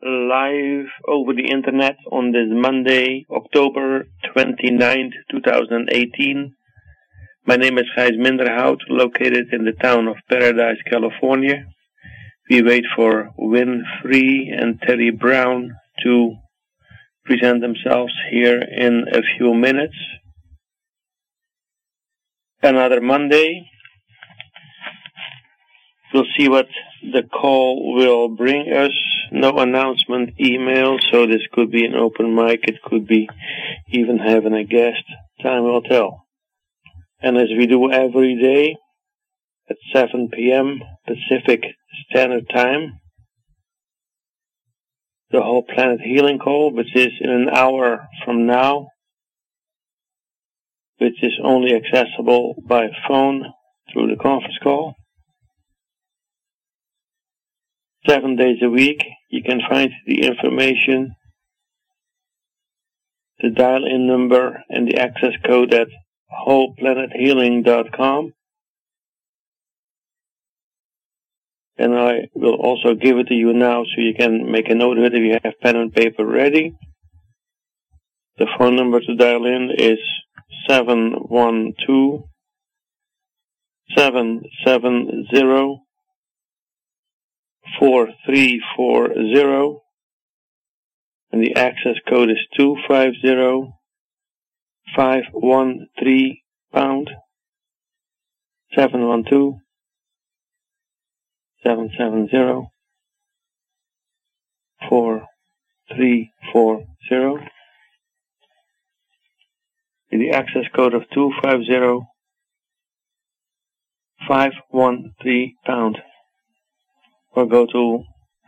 live over the internet on this Monday, October 29th, 2018. My name is Gijs Minderhout, located in the town of Paradise, California. We wait for Win Free and Terry Brown to present themselves here in a few minutes. Another Monday. We'll see what the call will bring us. No announcement email, so this could be an open mic. It could be even having a guest. Time will tell. And as we do every day at 7 p.m. Pacific Standard Time, the Whole Planet Healing Call, which is in an hour from now, which is only accessible by phone through the conference call. 7 days a week. You can find the information, the dial-in number, and the access code at wholeplanethealing.com. And I will also give it to you now so you can make a note of it if you have pen and paper ready. The phone number to dial in is 712-770-4340, and the access code is 250513 pound 712-770-4340. The access code of 250513 pound. Or go to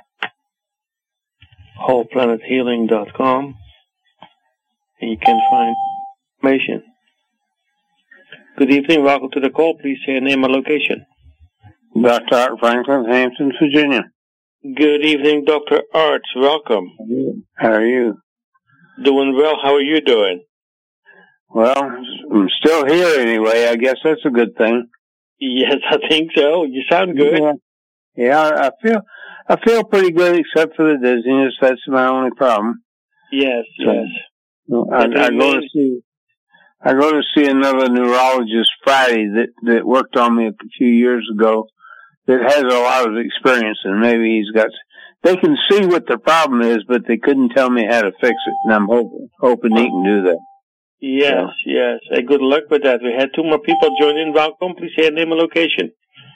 wholeplanethealing.com and you can find information. Good evening, welcome to the call. Please say your name and location. Dr. Art Franklin, Hampton, Virginia. Good evening, Dr. Art. Welcome. How are you? Doing well. How are you doing? Well, I'm still here anyway. I guess that's a good thing. Yes, I think so. You sound good. Yeah, I feel pretty good except for the dizziness. That's my only problem. Yes, so, yes. I go to see another neurologist Friday that worked on me a few years ago that has a lot of experience, and maybe they can see what the problem is, but they couldn't tell me how to fix it, and I'm hoping he can do that. Yes, so. Yes. Good luck with that. We had 2 more people join in. Welcome. Please say your name and location.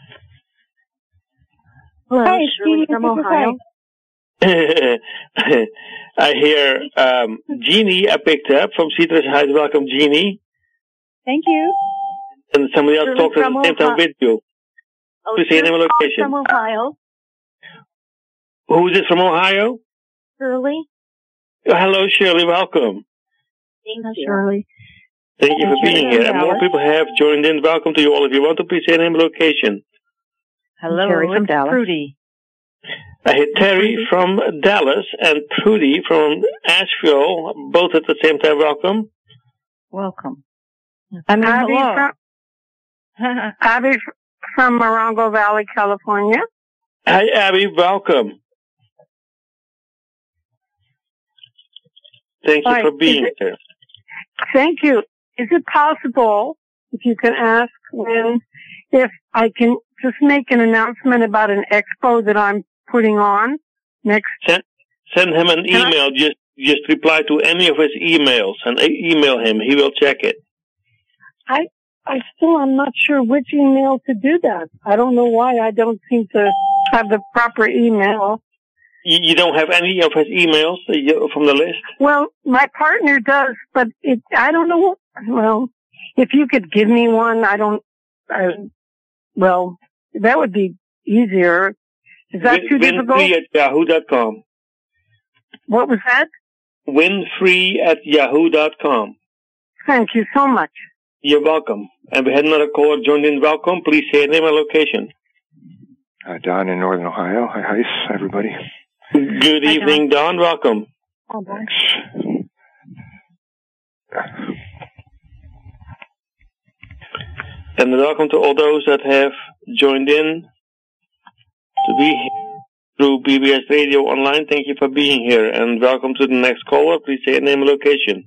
Hello, hi, Shirley from Ohio. I hear Jeannie I picked up from Citrus Heights. Welcome, Jeannie. Thank you. And somebody else talked at the same time with you. Oh, Please say your name and location. From Ohio. Who is it from Ohio? Shirley. Oh, hello, Shirley. Welcome. Thank you, Shirley. Thank you for being here. And more people have joined in. Welcome to you all. If you want to, please say your name and location. Hello, Terry from Dallas. Prudy. I hear Terry from Dallas and Prudy from Asheville, both at the same time. Welcome. Welcome. Abby from Morongo Valley, California. Hi, Abby. Welcome. Thank you for being here. Thank you. Is it possible, if you can ask if I can just make an announcement about an expo that I'm putting on next? Send him an email. Just reply to any of his emails and email him. He will check it. I'm not sure which email to do that. I don't know why I don't seem to have the proper email. You don't have any of his emails from the list? Well, my partner does, but I don't know. Well, if you could give me one, well, that would be easier. Is that too difficult? Winfree@yahoo.com. What was that? Winfree@yahoo.com. Thank you so much. You're welcome. And we had another caller joined in. Welcome. Please say your name and location. Don in Northern Ohio. Hi, everybody. Good evening, Don. Welcome. Oh, thanks. And welcome to all those that have joined in to be here through BBS Radio Online. Thank you for being here, and welcome to the next caller. Please say your name and location.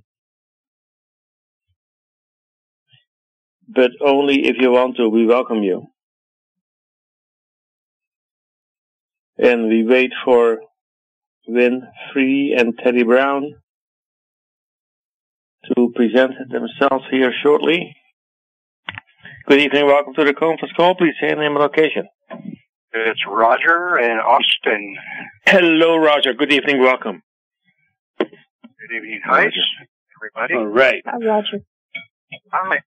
But only if you want to. We welcome you. And we wait for Win Free and Teddy Brown to present themselves here shortly. Good evening, welcome to the conference call. Please say your name and location. It's Roger in Austin. Hello, Roger. Good evening, welcome. Good evening, hi, everybody. All right. Hi, Roger. Hi.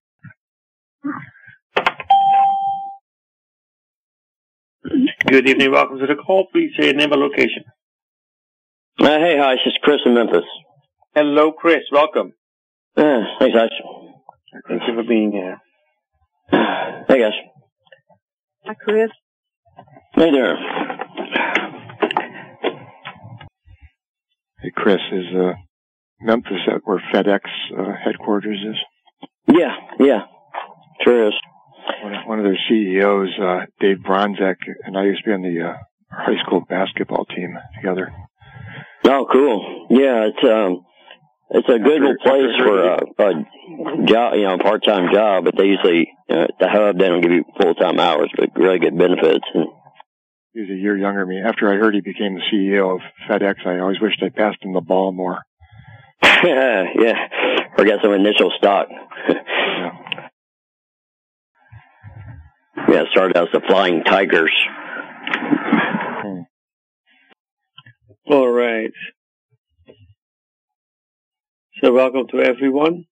Good evening, welcome to the call. Please say your name and location. Hey, hi, it's Chris in Memphis. Hello, Chris. Welcome. Thanks, guys. Thank you for being here. Hey, guys. Hi, Chris. Hey there. Hey, Chris, is Memphis where FedEx headquarters is? Yeah, sure is. One of their CEOs, Dave Bronzek, and I used to be on the high school basketball team together. Oh, cool. Yeah, it's a good little place for a job, part-time job, but they usually, the hub, they don't give you full-time hours, but really good benefits. He was a year younger than me. After I heard he became the CEO of FedEx, I always wished I passed him the ball more. Yeah, or get some initial stock. Yeah, it started out as the Flying Tigers. All right. So welcome to everyone.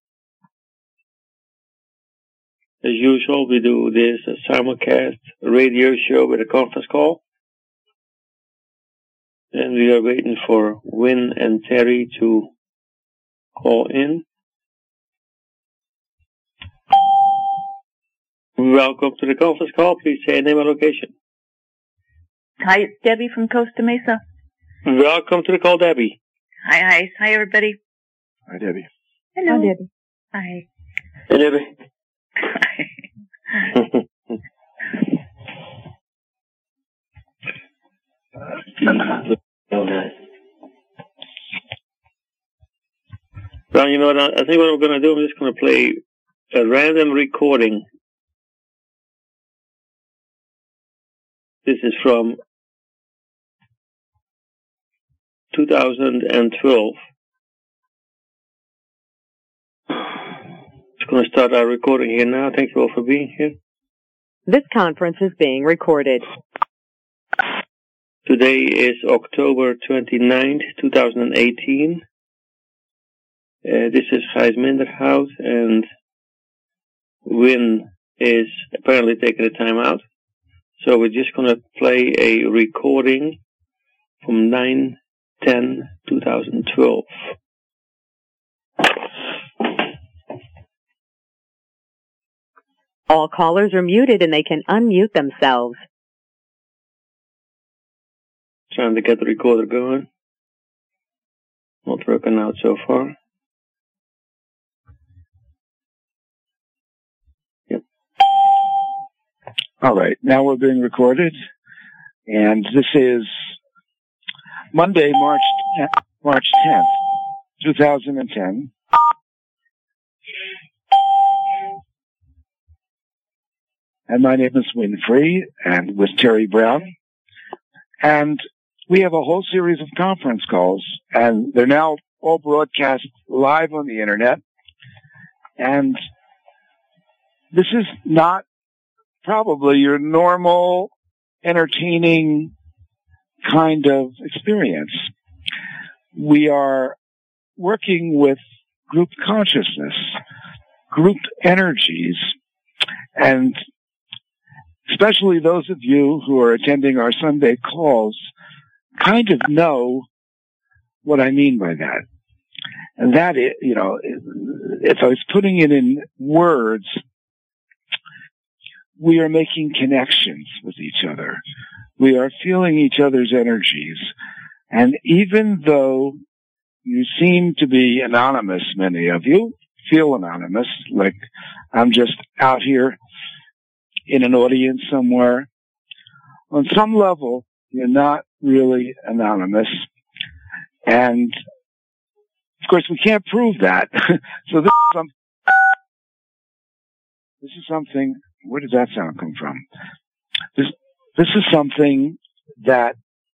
As usual, we do this simulcast radio show with a conference call. And we are waiting for Win and Terry to call in. Welcome to the conference call. Please say your name and location. Hi, it's Debbie from Costa Mesa. Welcome to the call, Debbie. Hi, everybody. Hi, Debbie. Hello. Hi, Debbie. Hi. Hey, Debbie. Well, you know what? I think what I'm going to do, I'm just going to play a random recording. This is from 2012. Just going to start our recording here now. Thank you all for being here. This conference is being recorded. Today is October 29th, 2018. This is Gijs Minderhout, and Win is apparently taking a time out. So we're just going to play a recording from 9/10/2012. All callers are muted and they can unmute themselves. Trying to get the recorder going. Not working out so far. Yep. All right, now we're being recorded, and this is Monday, March 10th, 2010. And my name is Winfrey, and with Terry Brown. And we have a whole series of conference calls, and they're now all broadcast live on the internet. And this is not probably your normal, entertaining kind of experience. We are working with group consciousness, group energies, and especially those of you who are attending our Sunday calls kind of know what I mean by that. And that is, if I was putting it in words, we are making connections with each other. We are feeling each other's energies. And even though you seem to be anonymous, many of you feel anonymous, like I'm just out here in an audience somewhere, on some level, you're not really anonymous. And, of course, we can't prove that. So this is something, where does that sound come from? This is something that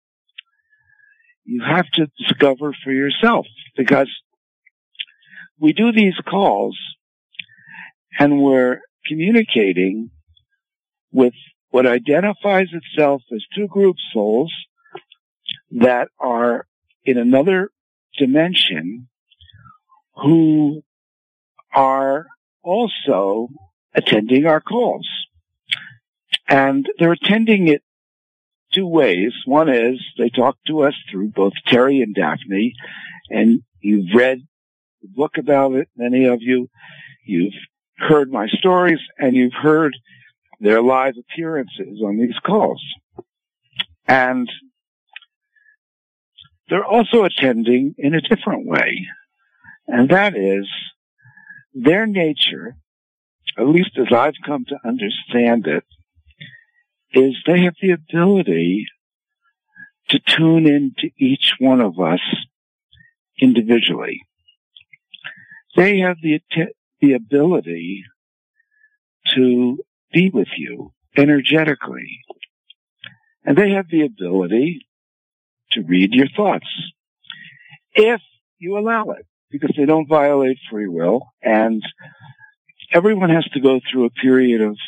you have to discover for yourself, because we do these calls and we're communicating with what identifies itself as two group souls that are in another dimension who are also attending our calls. And they're attending it two ways. One is they talk to us through both Terry and Daphne, and you've read the book about it, many of you. You've heard my stories, and you've heard their live appearances on these calls. And they're also attending in a different way, and that is their nature, at least as I've come to understand it, is they have the ability to tune into each one of us individually. They have the ability to be with you energetically. And they have the ability to read your thoughts, if you allow it, because they don't violate free will, and everyone has to go through a period of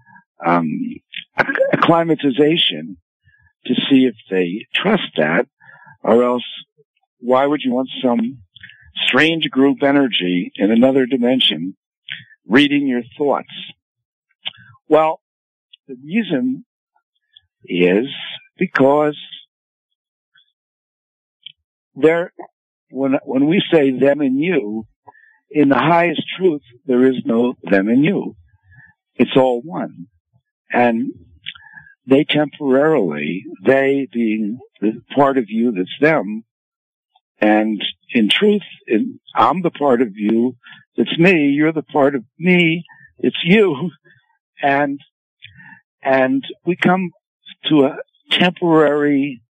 acclimatization to see if they trust that, or else why would you want some strange group energy in another dimension reading your thoughts? Well, the reason is because when we say them and you, in the highest truth, there is no them and you. It's all one. And they temporarily, they being the part of you that's them, and in truth, I'm the part of you that's me, you're the part of me, it's you, and we come to a temporary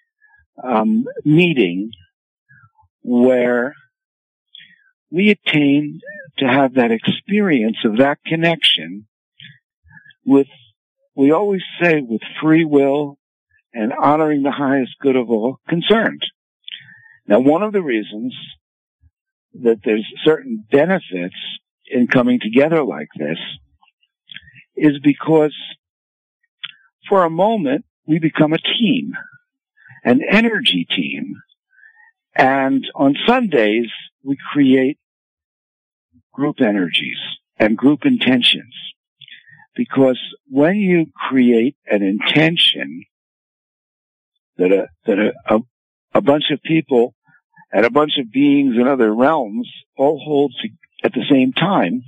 meeting where we attain to have that experience of that connection with, we always say, with free will and honoring the highest good of all concerned. Now, one of the reasons that there's certain benefits in coming together like this is because for a moment we become a team, an energy team. And on Sundays, we create group energies and group intentions. Because when you create an intention that a bunch of people and a bunch of beings in other realms all hold at the same time,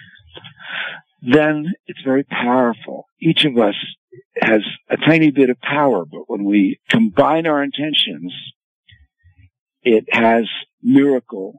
then it's very powerful. Each of us has a tiny bit of power, but when we combine our intentions, it has miracle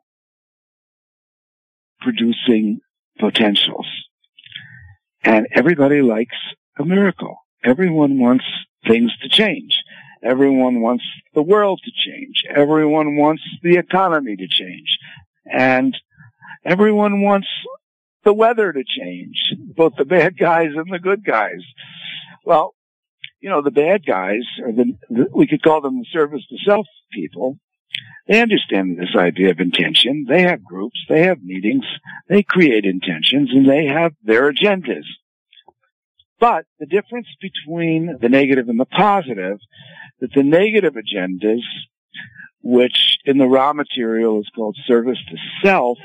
producing potentials. And everybody likes a miracle. Everyone wants things to change. Everyone wants the world to change. Everyone wants the economy to change. And everyone wants the weather to change, both the bad guys and the good guys. Well, you know, the bad guys, or we could call them the service to self people, they understand this idea of intention. They have groups, they have meetings, they create intentions, and they have their agendas. But the difference between the negative and the positive, that the negative agendas, which in the raw material is called service to self,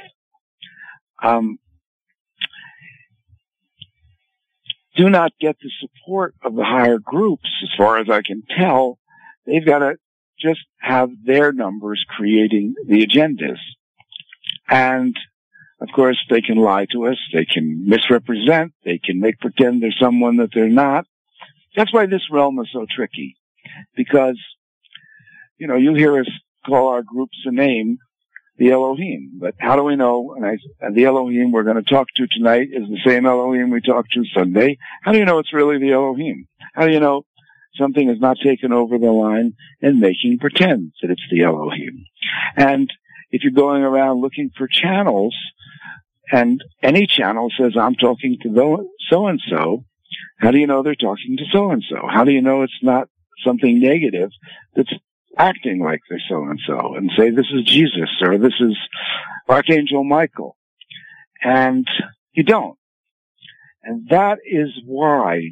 do not get the support of the higher groups, as far as I can tell. They've got to just have their numbers creating the agendas. And, of course, they can lie to us, they can misrepresent, they can make pretend they're someone that they're not. That's why this realm is so tricky. Because, you know, you hear us call our groups a name, the Elohim. But how do we know, and the Elohim we're going to talk to tonight is the same Elohim we talked to Sunday? How do you know it's really the Elohim? How do you know something is not taken over the line and making pretend that it's the Elohim. And if you're going around looking for channels, and any channel says, I'm talking to so-and-so, how do you know they're talking to so-and-so? How do you know it's not something negative that's acting like they're so-and-so and say, this is Jesus or this is Archangel Michael? And you don't. And that is why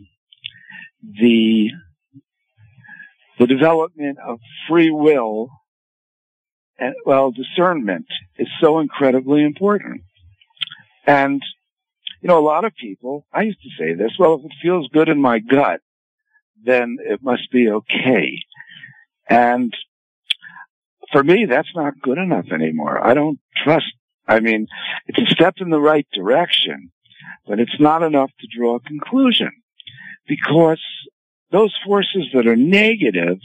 the development of free will and, discernment is so incredibly important. And, a lot of people, I used to say this, if it feels good in my gut, then it must be okay. And for me, that's not good enough anymore. I don't trust. It's a step in the right direction, but it's not enough to draw a conclusion, because those forces that are negative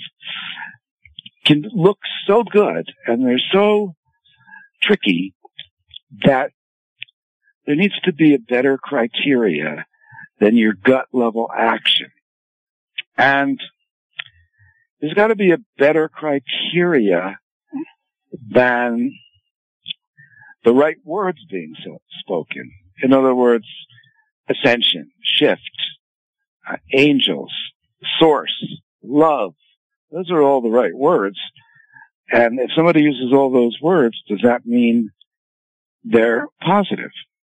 can look so good and they're so tricky that there needs to be a better criteria than your gut level action. And there's got to be a better criteria than the right words being spoken. In other words, ascension, shift, angels, source, love. Those are all the right words. And if somebody uses all those words, does that mean they're positive?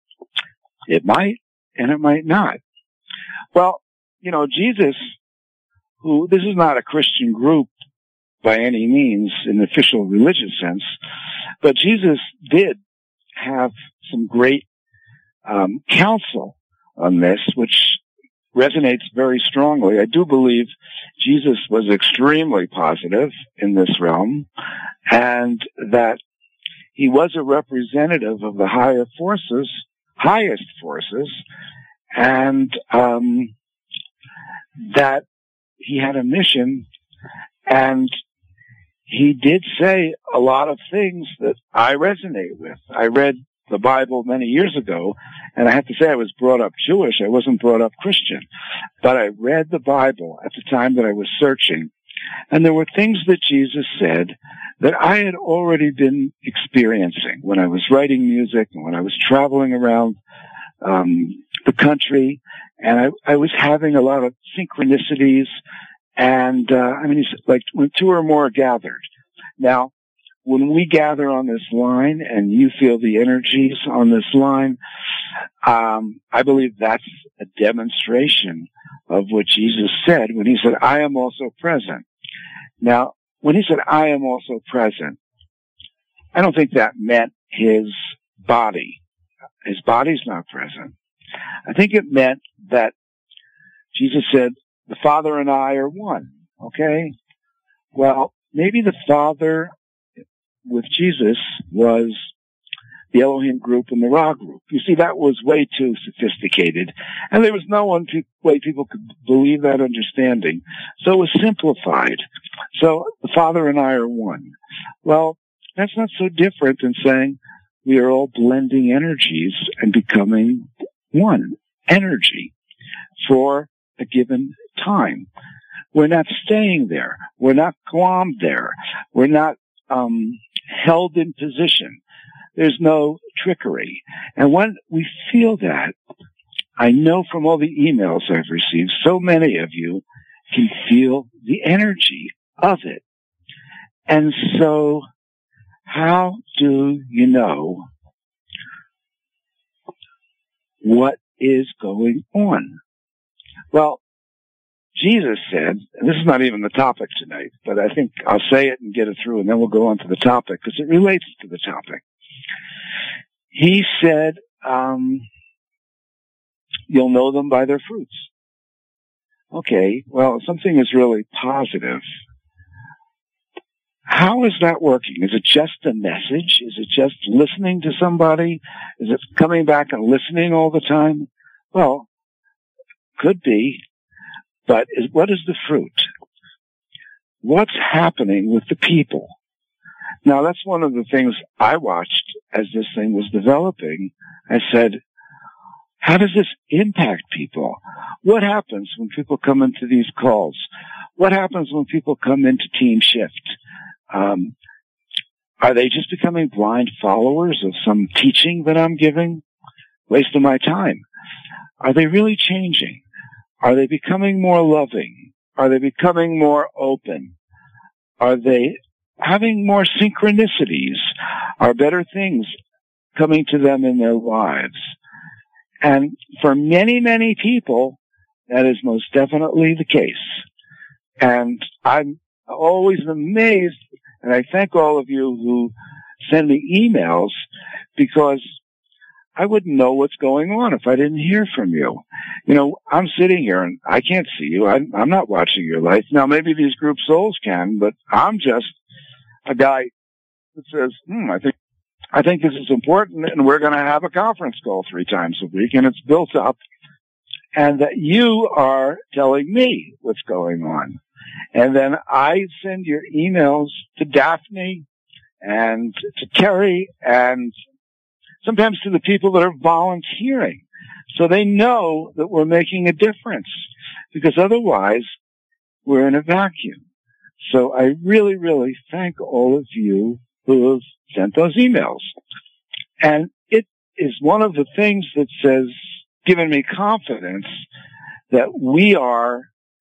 It might, and it might not. Well, Jesus, this is not a Christian group by any means in the official religious sense, but Jesus did have some great counsel on this, which resonates very strongly. I do believe Jesus was extremely positive in this realm, and that he was a representative of the highest forces, and that he had a mission, and he did say a lot of things that I resonate with. I read the Bible many years ago, and I have to say I was brought up Jewish. I wasn't brought up Christian. But I read the Bible at the time that I was searching, and there were things that Jesus said that I had already been experiencing when I was writing music and when I was traveling around the country, and I was having a lot of synchronicities, and it's like when two or more gathered. Now, when we gather on this line and you feel the energies on this line, I believe that's a demonstration of what Jesus said when he said, I am also present. Now, when he said, I am also present, I don't think that meant his body. His body's not present. I think it meant that Jesus said, the Father and I are one. Okay? Well, maybe the Father with Jesus was the Elohim group and the Ra group. You see, that was way too sophisticated, and there was no way people could believe that understanding. So it was simplified. So the Father and I are one. Well, that's not so different than saying we are all blending energies and becoming one energy for a given time. We're not staying there. We're not glommed there. We're not held in position. There's no trickery. And when we feel that, I know from all the emails I've received, so many of you can feel the energy of it. And so, how do you know what is going on? Well, Jesus said, and this is not even the topic tonight, but I think I'll say it and get it through, and then we'll go on to the topic, because it relates to the topic. He said, you'll know them by their fruits. Okay, well, if something is really positive, how is that working? Is it just a message? Is it just listening to somebody? Is it coming back and listening all the time? Well, could be. But what is the fruit? What's happening with the people? Now, that's one of the things I watched as this thing was developing. I said, How does this impact people? What happens when people come into these calls? What happens when people come into Team Shift? Are they just becoming blind followers of some teaching that I'm giving? Waste of my time. Are they really changing? Are they becoming more loving? Are they becoming more open? Are they having more synchronicities? Are better things coming to them in their lives? And for many, many people, that is most definitely the case. And I'm always amazed, and I thank all of you who send me emails, because I wouldn't know what's going on if I didn't hear from you. You know, I'm sitting here and I can't see you. I'm not watching your life. Now, maybe these group souls can, but I'm just a guy that says, I think this is important, and we're going to have a conference call 3 times a week, and it's built up, and that you are telling me what's going on. And then I send your emails to Daphne and to Terry and sometimes to the people that are volunteering, so they know that we're making a difference, because otherwise we're in a vacuum. So I really, really thank all of you who have sent those emails. And it is one of the things that says, given me confidence that we are,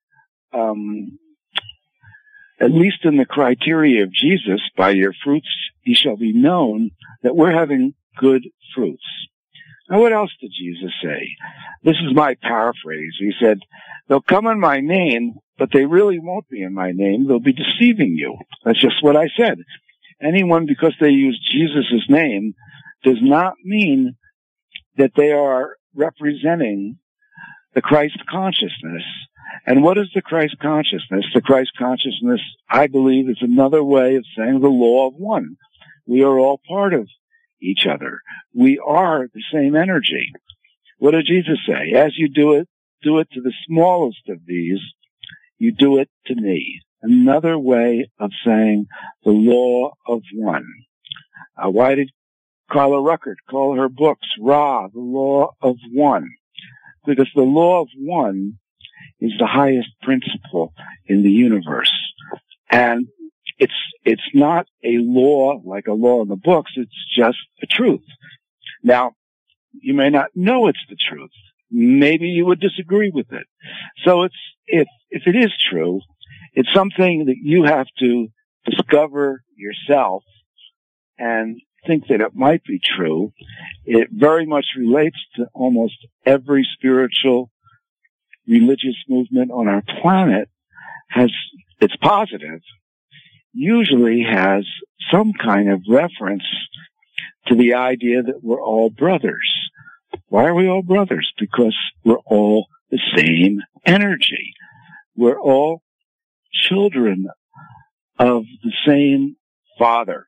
at least in the criteria of Jesus, by your fruits ye shall be known, that we're having good fruits. Now, what else did Jesus say? This is my paraphrase. He said, they'll come in my name, but they really won't be in my name. They'll be deceiving you. That's just what I said. Anyone, because they use Jesus' name, does not mean that they are representing the Christ consciousness. And what is the Christ consciousness? The Christ consciousness, I believe, is another way of saying the law of one. We are all part of each other. We are the same energy. What did Jesus say? As you do it to the smallest of these, you do it to me. Another way of saying the law of one. Why did Carla Ruckert call her books Ra, the law of one? Because the law of one is the highest principle in the universe. And it's not a law like a law in the books, it's just a truth. Now, you may not know it's the truth. Maybe you would disagree with it. So if it is true, it's something that you have to discover yourself and think that it might be true. It very much relates to almost every spiritual religious movement on our planet. It's positive, usually has some kind of reference to the idea that we're all brothers. Why are we all brothers? Because we're all the same energy. We're all children of the same Father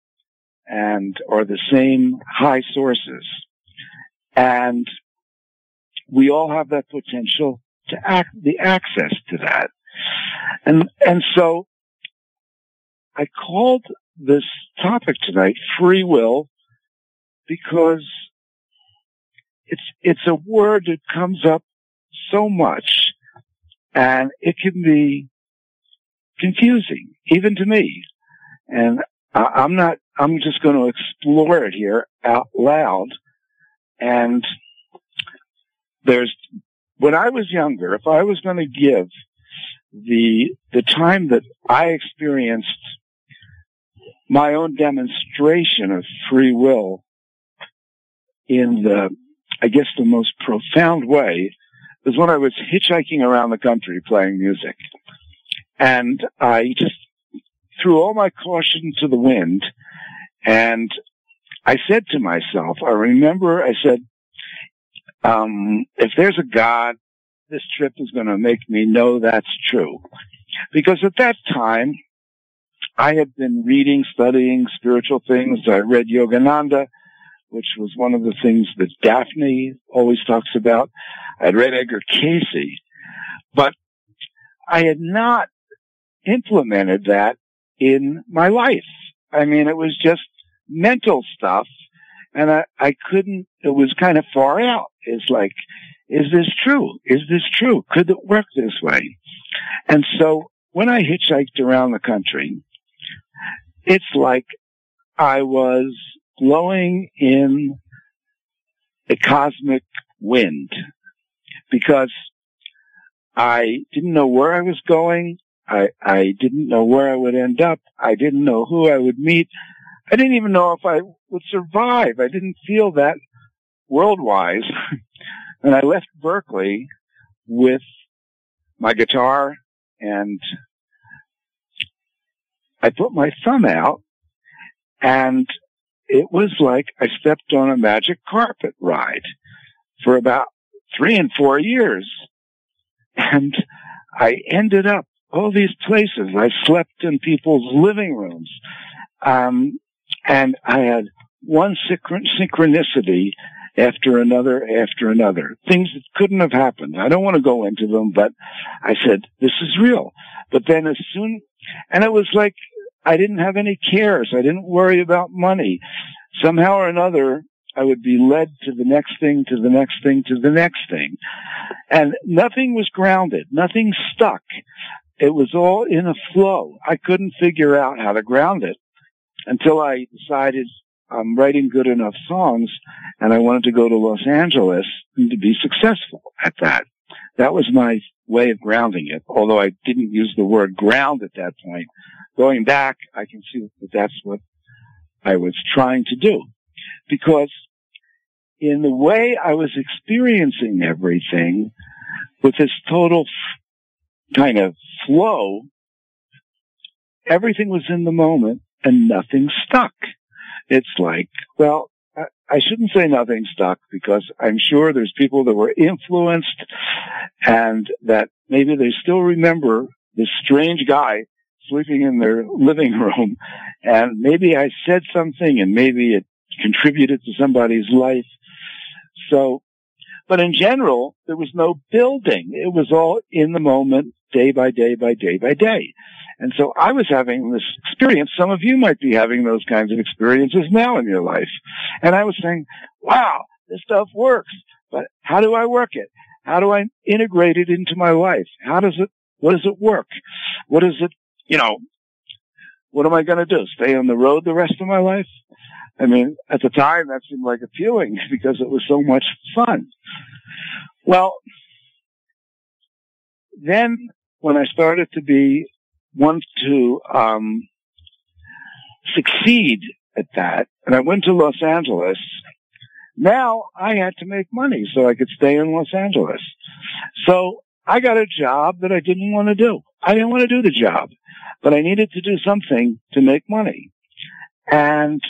or the same high sources. And we all have that potential to the access to that. And so I called this topic tonight free will, because it's a word that comes up so much, and it can be confusing, even to me. And I'm just going to explore it here out loud. And when I was younger, if I was going to give the time that I experienced my own demonstration of free will in the most profound way, was when I was hitchhiking around the country playing music. And I just threw all my caution to the wind, and I said to myself, I said, if there's a God, this trip is going to make me know that's true. Because at that time, I had been reading, studying spiritual things. I read Yogananda, which was one of the things that Daphne always talks about. I'd read Edgar Cayce, but I had not implemented that in my life. I mean, it was just mental stuff, And I couldn't, it was kind of far out. It's like, is this true? Is this true? Could it work this way? And so when I hitchhiked around the country, it's like I was blowing in a cosmic wind, because I didn't know where I was going. I didn't know where I would end up. I didn't know who I would meet. I didn't even know if I would survive. I didn't feel that world-wise. And I left Berkeley with my guitar, and I put my thumb out, and it was like I stepped on a magic carpet ride for about 3 and 4 years. And I ended up all these places. I slept in people's living rooms. And I had one synchronicity after another. Things that couldn't have happened. I don't want to go into them, but I said, this is real. But then and it was like I didn't have any cares. I didn't worry about money. Somehow or another, I would be led to the next thing, to the next thing, to the next thing. And nothing was grounded. Nothing stuck. It was all in a flow. I couldn't figure out how to ground it until I decided I'm writing good enough songs, and I wanted to go to Los Angeles and to be successful at that. That was my way of grounding it, although I didn't use the word ground at that point. Going back, I can see that that's what I was trying to do. Because in the way I was experiencing everything with this total kind of flow, everything was in the moment and nothing stuck. It's like, well, I shouldn't say nothing stuck, because I'm sure there's people that were influenced and that maybe they still remember this strange guy sleeping in their living room, and maybe I said something and maybe it contributed to somebody's life. So, but in general, there was no building. It was all in the moment, day by day by day by day. And so I was having this experience. Some of you might be having those kinds of experiences now in your life. And I was saying, wow, this stuff works, but how do I work it? How do I integrate it into my life? What does it work? What is it, what am I going to do? Stay on the road the rest of my life? I mean, at the time that seemed like appealing because it was so much fun. Well, then when I started to want to succeed at that, and I went to Los Angeles, now I had to make money so I could stay in Los Angeles. So I got a job that I didn't want to do. I didn't want to do the job, but I needed to do something to make money. And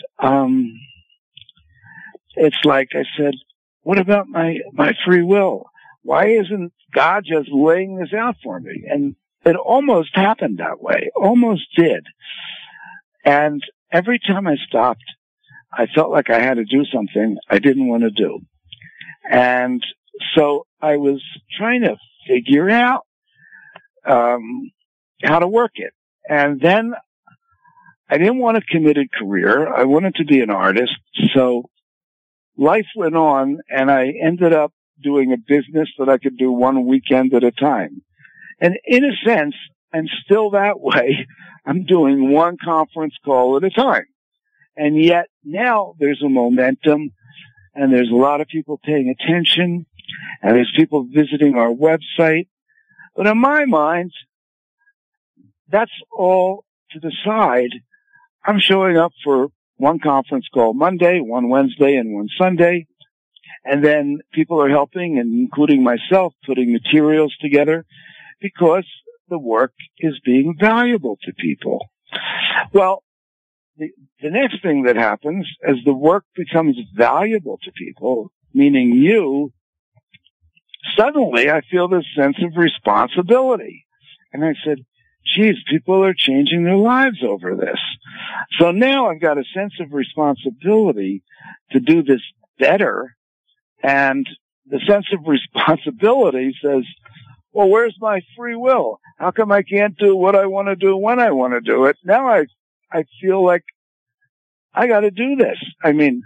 it's like I said, what about my free will? Why isn't God just laying this out for me? And it almost happened that way, almost did. And every time I stopped, I felt like I had to do something I didn't want to do. And so I was trying to figure out how to work it. And then I didn't want a committed career. I wanted to be an artist. So life went on, and I ended up doing a business that I could do one weekend at a time. And in a sense, I'm still that way. I'm doing one conference call at a time. And yet now there's a momentum, and there's a lot of people paying attention, and there's people visiting our website. But in my mind, that's all to the side. I'm showing up for one conference call Monday, one Wednesday, and one Sunday. And then people are helping, and including myself, putting materials together because the work is being valuable to people. Well, the next thing that happens as the work becomes valuable to people, meaning you, suddenly I feel this sense of responsibility. And I said, geez, people are changing their lives over this. So now I've got a sense of responsibility to do this better. And the sense of responsibility says, well, where's my free will? How come I can't do what I want to do when I want to do it? Now I feel like I got to do this. I mean,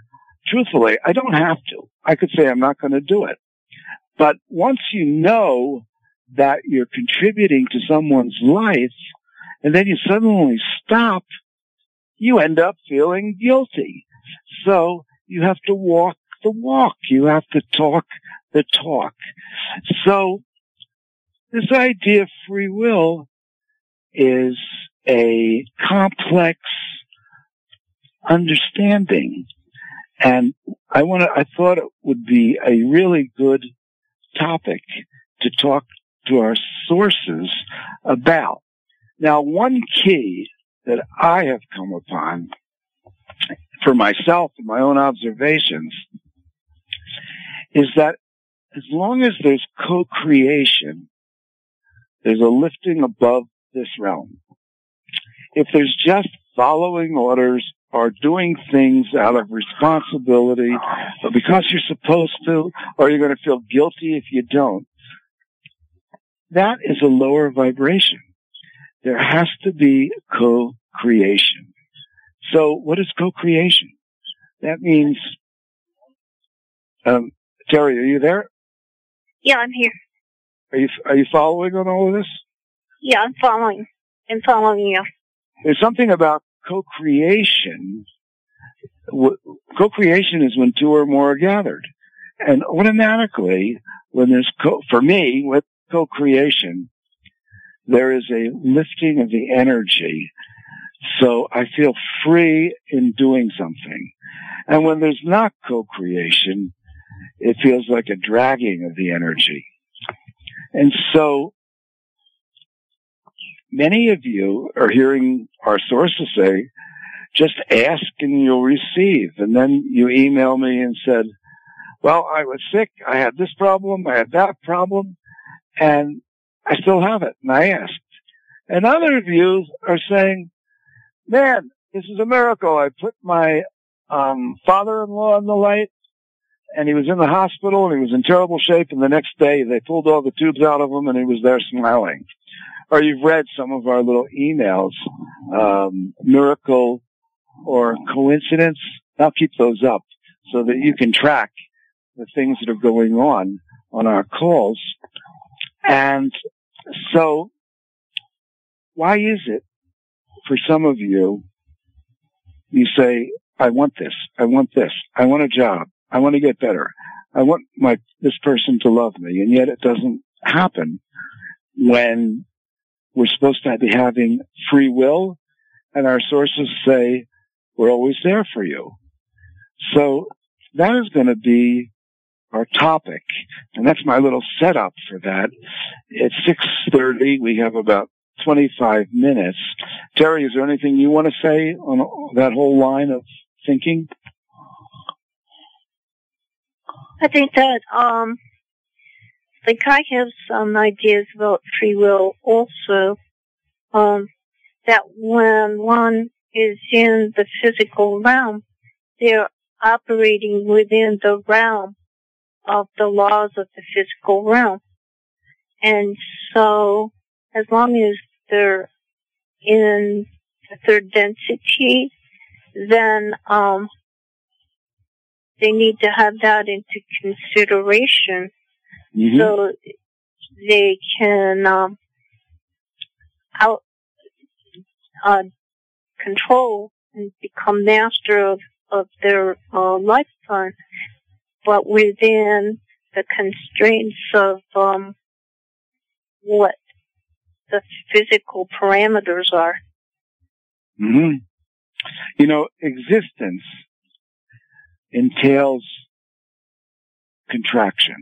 truthfully, I don't have to. I could say I'm not going to do it. But once you know that you're contributing to someone's life, and then you suddenly stop, you end up feeling guilty. So you have to walk the walk. You have to talk the talk. So this idea of free will is a complex understanding. And I thought it would be a really good topic to talk to our sources about. Now, one key that I have come upon for myself and my own observations is that as long as there's co-creation, there's a lifting above this realm. If there's just following orders or doing things out of responsibility, but because you're supposed to, or you're going to feel guilty if you don't, that is a lower vibration. There has to be co-creation. So what is co-creation? That means, Terry, are you there? Yeah, I'm here. Are you following on all of this? Yeah, I'm following. I'm following you. There's something about co-creation. Co-creation is when two or more are gathered. And automatically, when there's for me, with co-creation, there is a lifting of the energy. So I feel free in doing something. And when there's not co-creation, it feels like a dragging of the energy. And so many of you are hearing our sources say, just ask and you'll receive. And then you email me and said, well, I was sick. I had this problem. I had that problem. And I still have it. And I asked. And other of you are saying, man, this is a miracle. I put my father-in-law in the light, and he was in the hospital, and he was in terrible shape, and the next day they pulled all the tubes out of him, and he was there smiling. Or you've read some of our little emails, miracle or coincidence. I'll keep those up so that you can track the things that are going on our calls. And so why is it for some of you, you say, I want this, I want this, I want a job, I want to get better, I want this person to love me, and yet it doesn't happen when we're supposed to be having free will, and our sources say, we're always there for you. So that is going to be our topic, and that's my little setup for that. It's 6:30. We have about 25 minutes. Terry, is there anything you want to say on that whole line of thinking? I think that, I have some ideas about free will also, that when one is in the physical realm, they're operating within the realm of the laws of the physical realm. And so, as long as they're in the third density, then they need to have that into consideration, so they can control and become master of their lifetime, but within the constraints of what the physical parameters are. Mm-hmm. You know, existence entails contraction.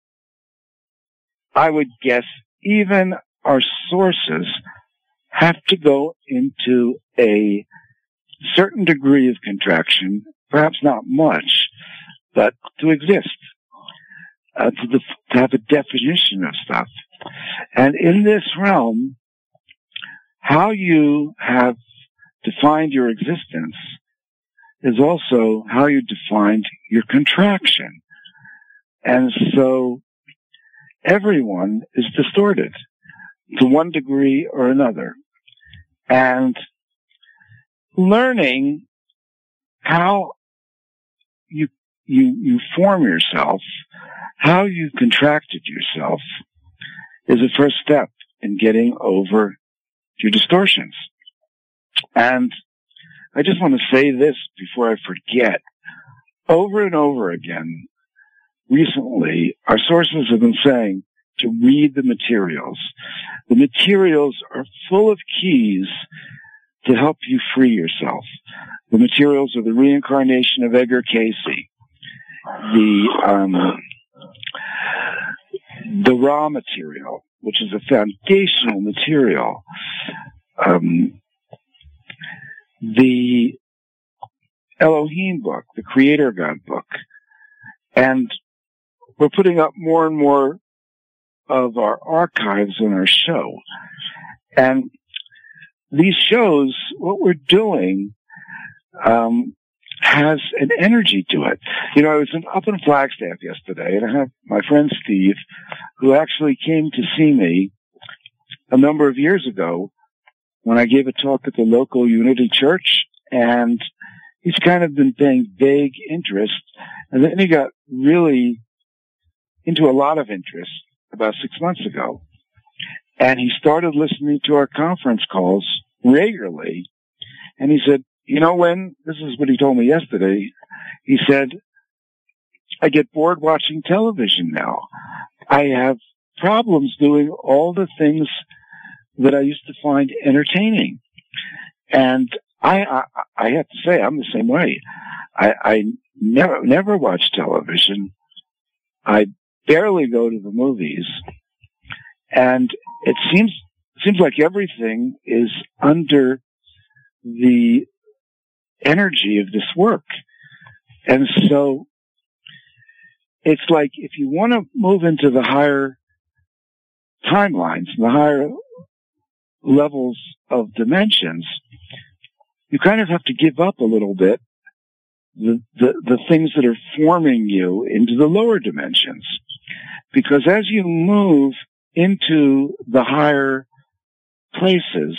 I would guess even our sources have to go into a certain degree of contraction, perhaps not much, but to exist, to have a definition of stuff. And in this realm, how you have defined your existence is also how you defined your contraction. And so everyone is distorted to one degree or another. And learning how you form yourself, how you contracted yourself is a first step in getting over your distortions. And I just want to say this before I forget. Over and over again, recently, our sources have been saying to read the materials. The materials are full of keys to help you free yourself. The materials are the reincarnation of Edgar Cayce, the raw material, which is a foundational material, the Elohim book, the Creator God book, and we're putting up more and more of our archives on our show. And these shows, what we're doing, has an energy to it. You know, I was up in Flagstaff yesterday, and I had my friend Steve, who actually came to see me a number of years ago when I gave a talk at the local Unity Church, and he's kind of been paying vague interest, and then he got really into a lot of interest about 6 months ago. And he started listening to our conference calls regularly, and he said, you know, when, this is what he told me yesterday, he said, I get bored watching television now. I have problems doing all the things that I used to find entertaining. And I have to say, I'm the same way. I never watch television. I barely go to the movies. And it seems like everything is under the energy of this work. And so it's like if you want to move into the higher timelines, the higher levels of dimensions, you kind of have to give up a little bit the things that are forming you into the lower dimensions. Because as you move into the higher places,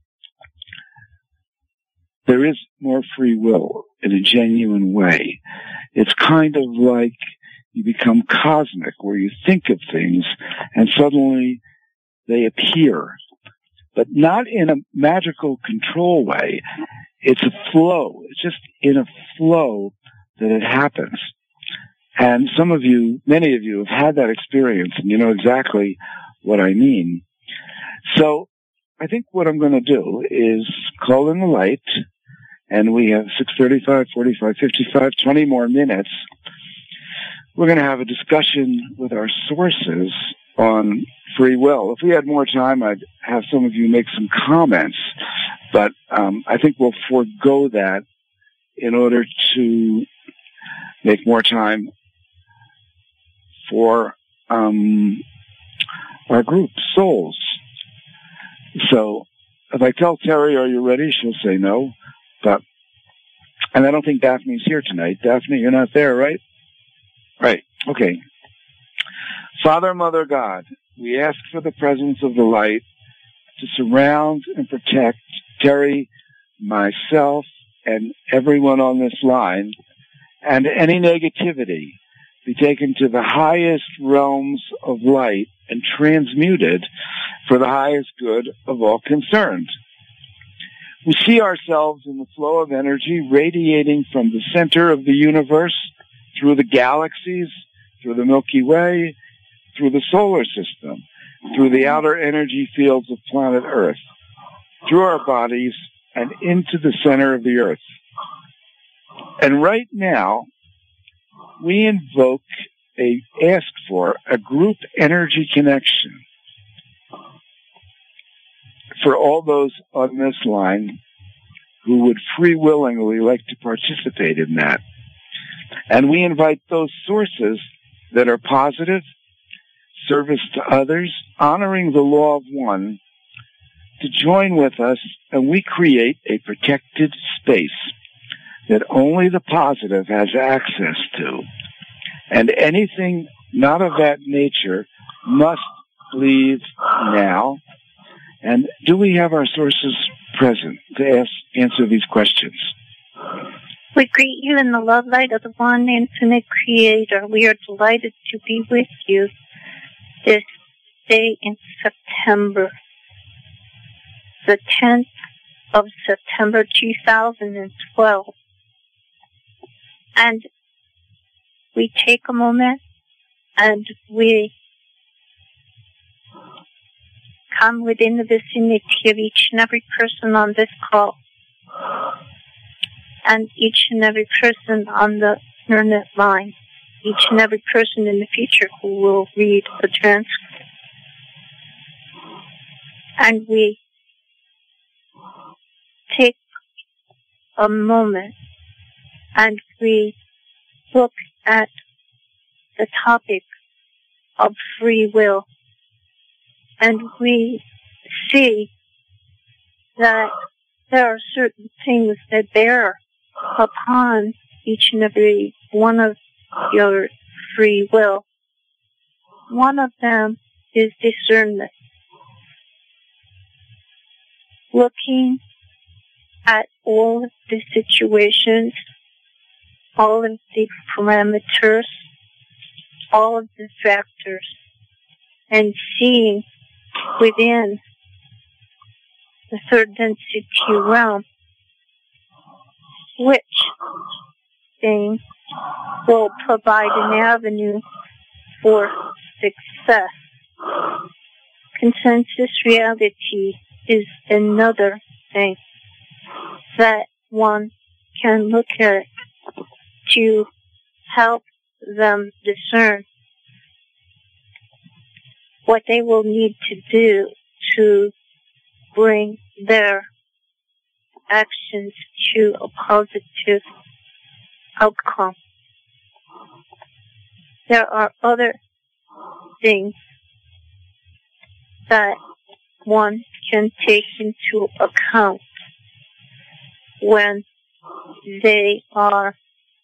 there is more free will in a genuine way. It's kind of like you become cosmic, where you think of things and suddenly they appear. But not in a magical control way. It's a flow. It's just in a flow that it happens. And many of you have had that experience, and you know exactly what I mean. So I think what I'm going to do is call in the light, and we have 6:35, 45, 55, 20 more minutes. We're going to have a discussion with our sources on free will. If we had more time, I'd have some of you make some comments, but I think we'll forego that in order to make more time for our group, Souls. So if I tell Terry, are you ready? She'll say no. And I don't think Daphne's here tonight. Daphne, you're not there, right? Right. Okay. Father, Mother, God, we ask for the presence of the light to surround and protect Terry, myself, and everyone on this line, and any negativity be taken to the highest realms of light and transmuted for the highest good of all concerned. We see ourselves in the flow of energy radiating from the center of the universe through the galaxies, through the Milky Way, through the solar system, through the outer energy fields of planet Earth, through our bodies, and into the center of the Earth. And right now, we ask for a group energy connection for all those on this line who would free willingly like to participate in that. And we invite those sources that are positive, service to others, honoring the law of one, to join with us, and we create a protected space that only the positive has access to. And anything not of that nature must leave now. And do we have our sources present to answer these questions? We greet you in the love light of the one infinite Creator. We are delighted to be with you this day in September, the 10th of September 2012. And we take a moment and we come within the vicinity of each and every person on this call and each and every person on the internet line, each and every person in the future who will read the transcript. And we take a moment and we look at the topic of free will, and we see that there are certain things that bear upon each and every one of your free will. One of them is discernment. Looking at all of the situations, all of the parameters, all of the factors, and seeing within the third density realm which thing will provide an avenue for success. Consensus reality is another thing that one can look at to help them discern what they will need to do to bring their actions to a positive outcome. There are other things that one can take into account when they are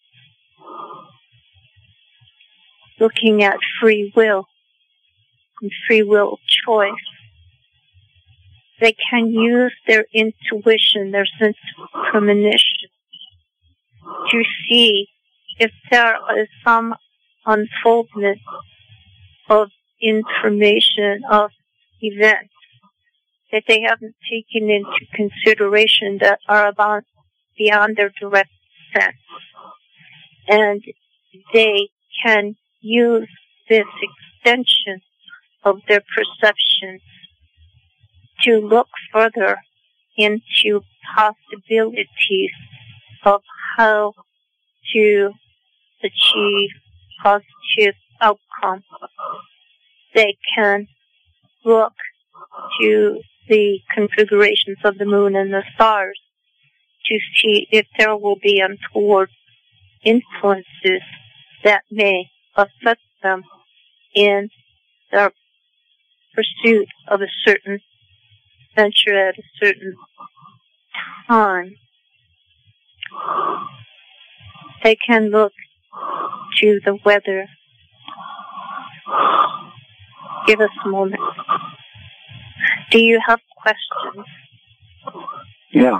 looking at free will and free will choice. They can use their intuition, their sense of premonition, to see if there is some unfoldment of information, of events that they haven't taken into consideration that are beyond their direct sense. And they can use this extension of their perception to look further into possibilities of how to achieve positive outcome. They can look to the configurations of the moon and the stars to see if there will be untoward influences that may affect them in their pursuit of a certain venture at a certain time. They can look to the weather. Give us a moment. Do you have questions? Yeah.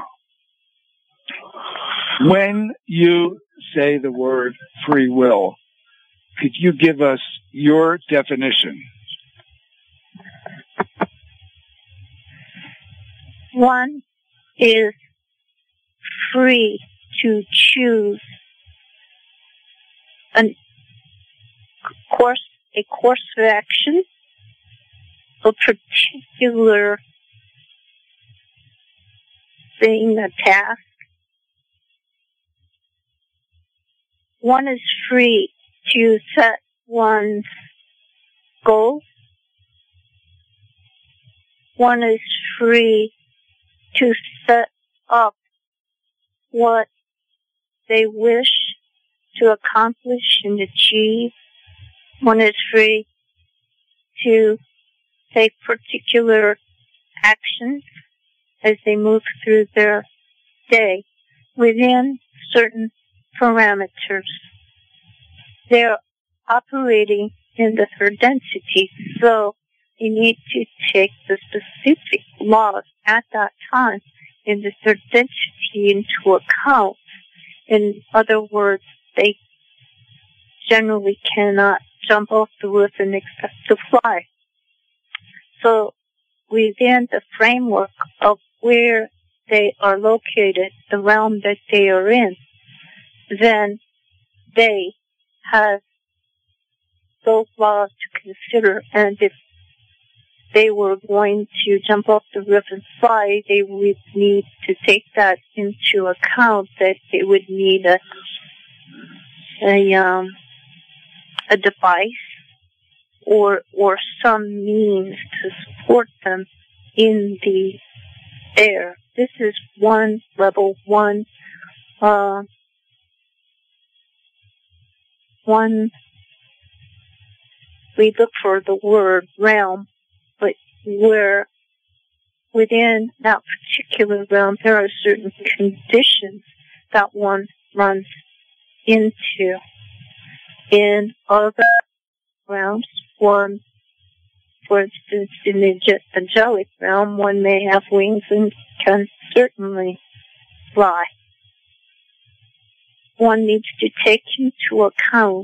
When you say the word free will, could you give us your definition? One is free to choose a course of action, a particular thing, a task. One is free to set one's goals. One is free to set up what they wish to accomplish and achieve. One is free to take particular actions as they move through their day within certain parameters. They're operating in the third density, so they need to take the specific laws at that time in the third density into account In other words, they generally cannot jump off the roof and expect to fly. So within the framework of where they are located, the realm that they are in, then they have those laws to consider. And if they were going to jump off the roof and fly, they would need to take that into account, that they would need a device or some means to support them in the air. This is level one. We look for the word realm, but where within that particular realm there are certain conditions that one runs into. In other realms, one, for instance, in the angelic realm, one may have wings and can certainly fly. One needs to take into account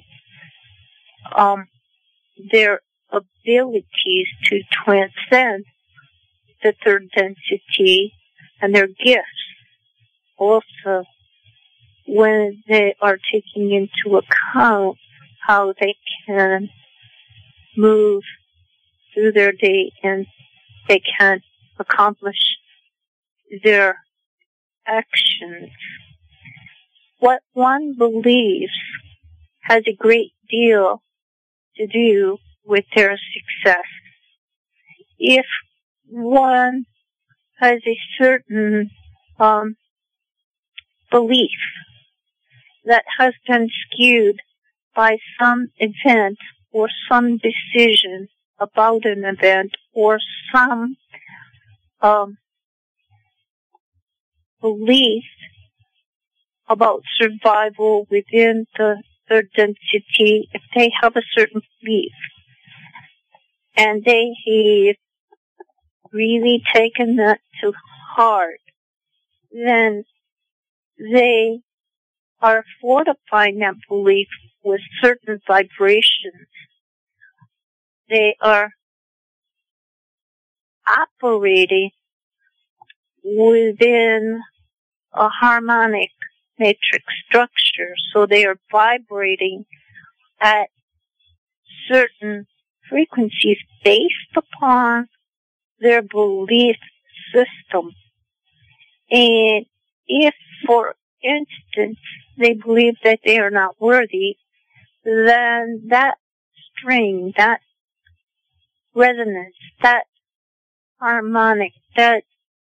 their abilities to transcend the third density and their gifts. Also, when they are taking into account how they can move through their day and they can accomplish their actions. What one believes has a great deal to do with their success. If one has a certain belief that has been skewed by some event or some decision about an event or some belief about survival within the third density, if they have a certain belief and they have really taken that to heart, then they are fortifying that belief with certain vibrations. They are operating within a harmonic matrix structure, so they are vibrating at certain frequencies based upon their belief system. And if, for instance, they believe that they are not worthy, then that string, that resonance, that harmonic, that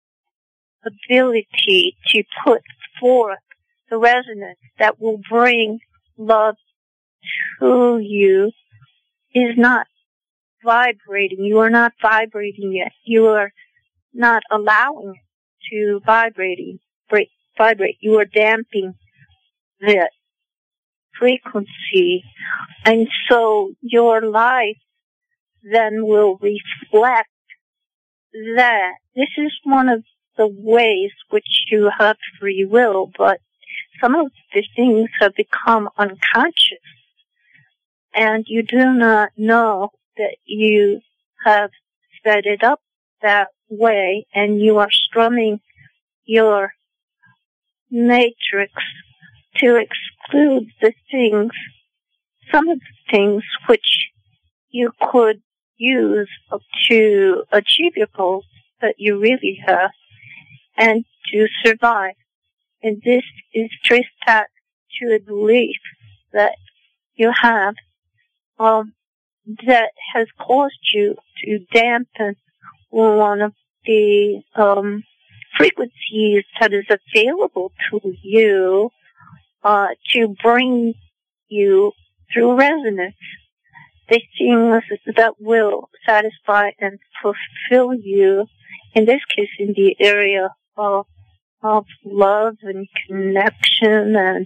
ability to put forth the resonance that will bring love to you is not vibrating. You are not vibrating yet. You are not allowing it to vibrate. You are damping that frequency. And so your life then will reflect that. This is one of the ways which you have free will, but some of the things have become unconscious, and you do not know that you have set it up that way, and you are strumming your matrix to exclude the things, some of the things which you could use to achieve your goals that you really have and to survive. And this is traced back to a belief that you have that has caused you to dampen one of the frequencies that is available to you to bring you through resonance the things that will satisfy and fulfill you, in this case in the area of love and connection and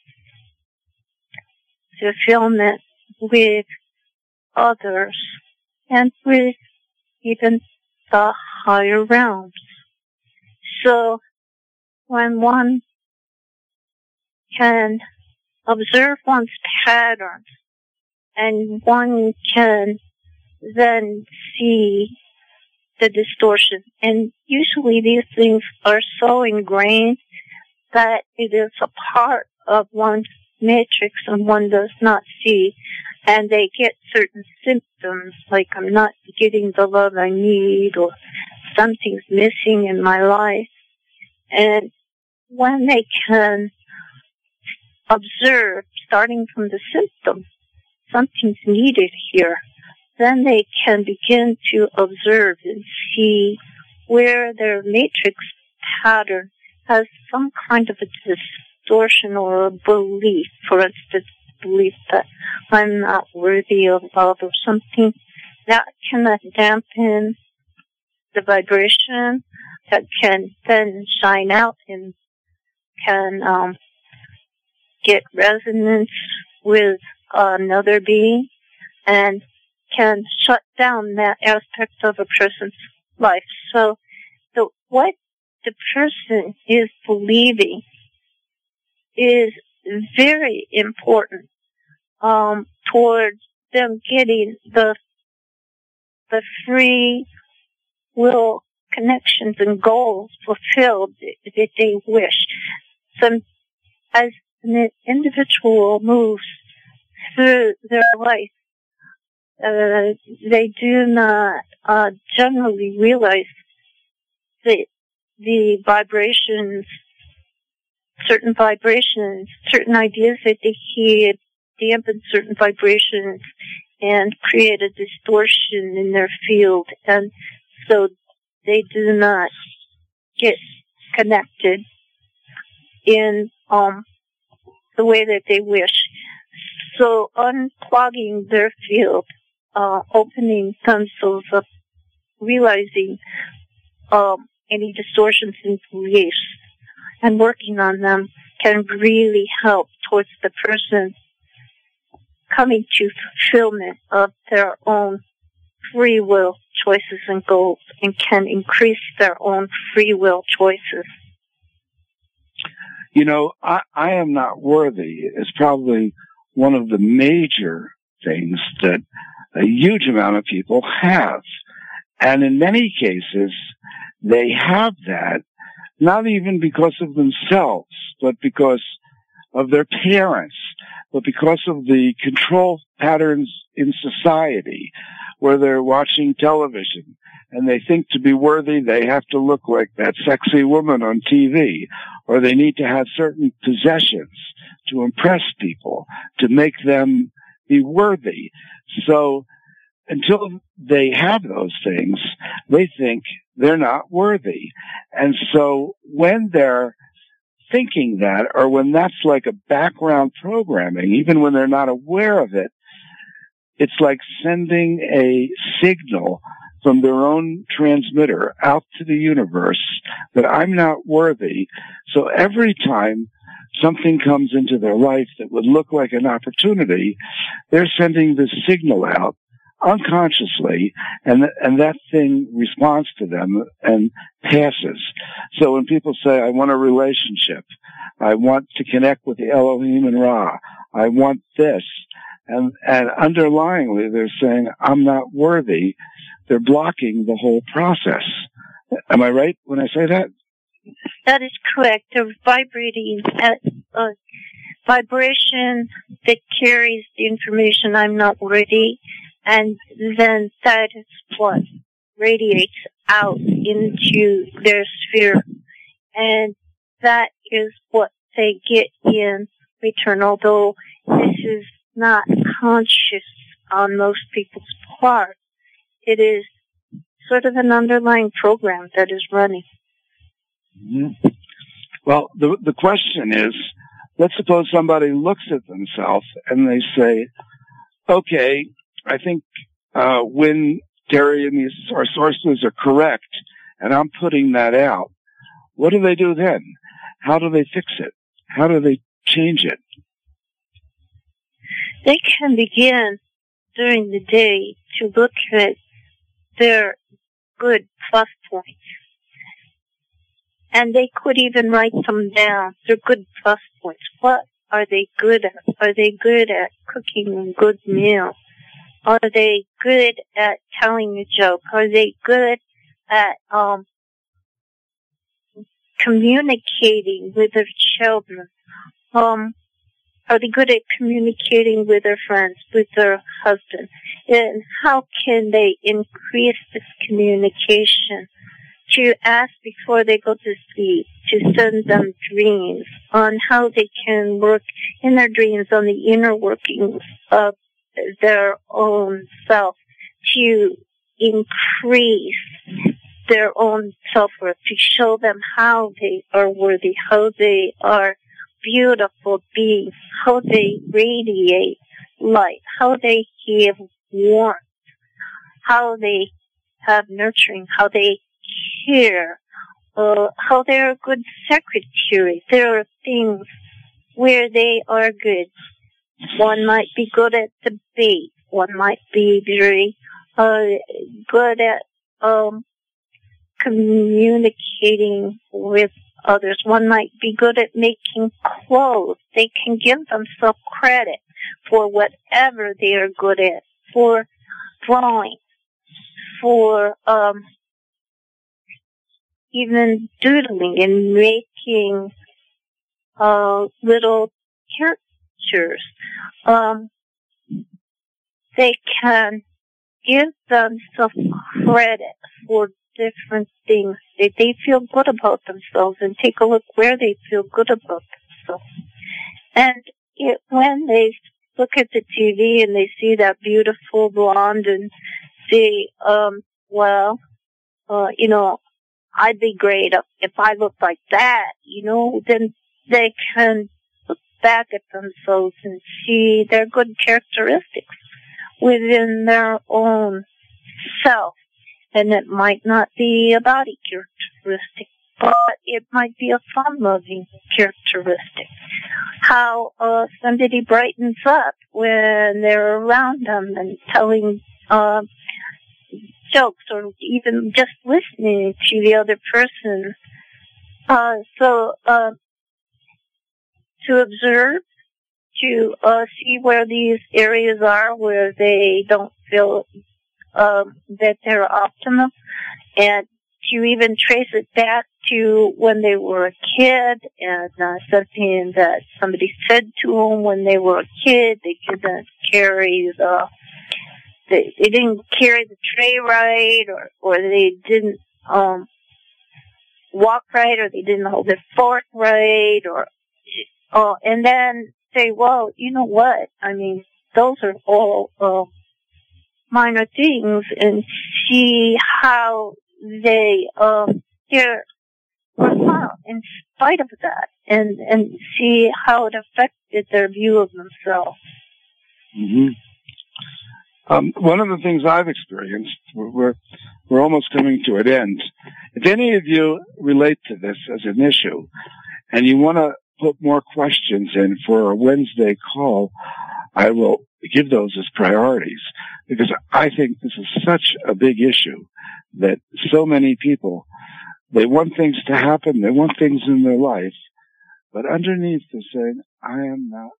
fulfillment with others and with even the higher realms. So when one can observe one's patterns, and one can then see the distortion. And usually these things are so ingrained that it is a part of one's matrix and one does not see. And they get certain symptoms like I'm not getting the love I need or something's missing in my life. And when they can observe, starting from the symptom, something's needed here, then they can begin to observe and see where their matrix pattern has some kind of a distortion or a belief. For instance, belief that I'm not worthy of love or something that can dampen the vibration, that can then shine out and can get resonance with another being and can shut down that aspect of a person's life. So what the person is believing is very important towards them getting the free will connections and goals fulfilled that they wish. So as an individual moves through their life, they do not generally realize that the vibrations, certain ideas that they hear dampen certain vibrations and create a distortion in their field, and so they do not get connected in the way that they wish. So unplugging their field, opening themselves up, realizing any distortions in beliefs and working on them can really help towards the person coming to fulfillment of their own free will choices and goals, and can increase their own free will choices. You know, I am not worthy is probably one of the major things that a huge amount of people have. And in many cases, they have that not even because of themselves, but because of their parents, but because of the control patterns in society where they're watching television and they think to be worthy they have to look like that sexy woman on TV, or they need to have certain possessions to impress people, to make them be worthy. So until they have those things, they think they're not worthy. And so when they're thinking that, or when that's like a background programming, even when they're not aware of it, it's like sending a signal from their own transmitter out to the universe that I'm not worthy. So every time something comes into their life that would look like an opportunity, they're sending this signal out unconsciously, and that thing responds to them and passes. So when people say, I want a relationship, I want to connect with the Elohim and Ra, I want this, and underlyingly they're saying, I'm not worthy, they're blocking the whole process. Am I right when I say that? That is correct. They're vibrating at a vibration that carries the information, I'm not worthy, and then that is what radiates out into their sphere. And that is what they get in return, although this is not conscious on most people's part. It is sort of an underlying program that is running. Mm-hmm. Well, the question is, let's suppose somebody looks at themselves and they say, okay, I think when Terry and our sources are correct, and I'm putting that out, what do they do then? How do they fix it? How do they change it? They can begin during the day to look at their good plus points And they could even write them down. They're good plus points. What are they good at? Are they good at cooking a good meal? Are they good at telling a joke? Are they good at communicating with their children? Are they good at communicating with their friends, with their husband? And how can they increase this communication? To ask before they go to sleep, to send them dreams on how they can work in their dreams on the inner workings of their own self, to increase their own self-worth, to show them how they are worthy, how they are beautiful beings, how they radiate light, how they give warmth, how they have nurturing, how they care, how they're a good secretary. There are things where they are good. One might be good at debate. One might be very good at communicating with others. One might be good at making clothes. They can give themselves credit for whatever they are good at, for drawing, for even doodling and making little characters. They can give themselves credit for different things. They feel good about themselves, and take a look where they feel good about themselves. And when they look at the TV and they see that beautiful blonde and say, I'd be great if I looked like that, then they can look back at themselves and see their good characteristics within their own self. And it might not be a body characteristic, but it might be a fun-loving characteristic. How somebody brightens up when they're around them and telling jokes, or even just listening to the other person. To observe, to see where these areas are where they don't feel that they're optimal, and to even trace it back to when they were a kid, and something that somebody said to them when they were a kid. They didn't carry they didn't carry the tray right, or they didn't walk right, or they didn't hold their fork right, and then say, well, you know what? I mean, those are all minor things, and see how they respond in spite of that, and see how it affected their view of themselves. Mm-hmm. One of the things I've experienced, we're almost coming to an end. If any of you relate to this as an issue, and you want to put more questions in for a Wednesday call, I will give those as priorities, because I think this is such a big issue that so many people, they want things to happen, they want things in their life, but underneath they're saying, I am not